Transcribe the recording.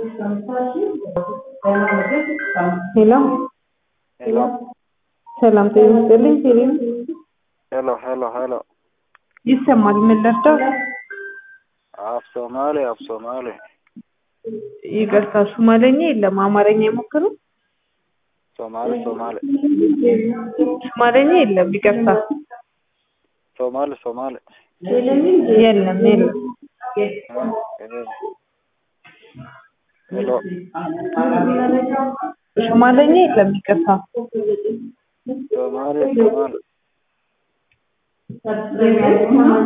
Hello. Hello. ሰላም ጤና ይስጥልኝ ቴሌም Hello. ይሰማል ምን ልርዳው? Somali. ይቅርታ ሶማሌኛ የለም አማርኛ ይሞክሩ። Somali. ሶማሌኛ የለም ይቅርታ። Somali. የለም Hello. ሶማሌኛ የለም ይቅርታ። Somali.